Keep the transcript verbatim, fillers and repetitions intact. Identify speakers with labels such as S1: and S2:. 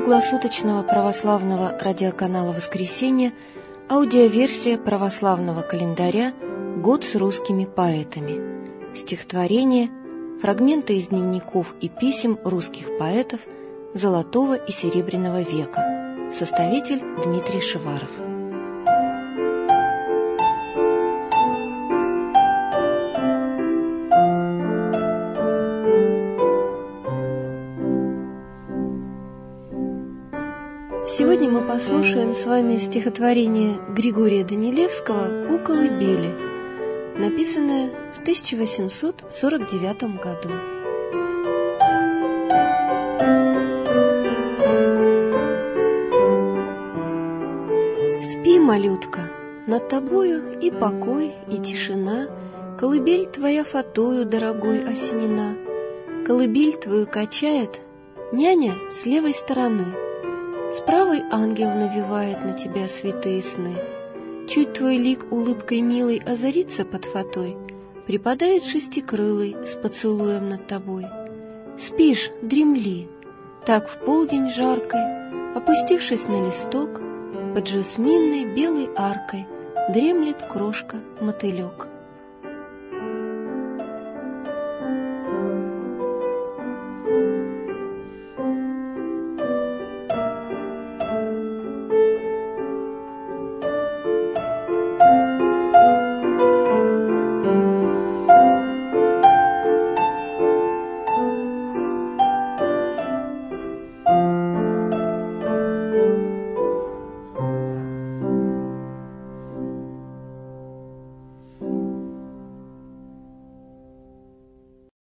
S1: круглосуточного православного радиоканала «Воскресенье» аудиоверсия православного календаря «Год с русскими поэтами». Стихотворения, фрагменты из дневников и писем русских поэтов Золотого и Серебряного века. Составитель Дмитрий Шиваров. Сегодня мы послушаем с вами стихотворение Григория Данилевского «У колыбели», написанное в тысяча восемьсот сорок девятом году. Спи, малютка, над тобою и покой, и тишина, колыбель твоя фатою, дорогой, осенена. Колыбель твою качает няня с левой стороны, с правой ангел навевает на тебя святые сны. Чуть твой лик улыбкой милой озарится под фатой, припадает шестикрылый с поцелуем над тобой. Спишь, дремли, так в полдень жаркой, опустившись на листок, под жасминной белой аркой дремлет крошка-мотылек.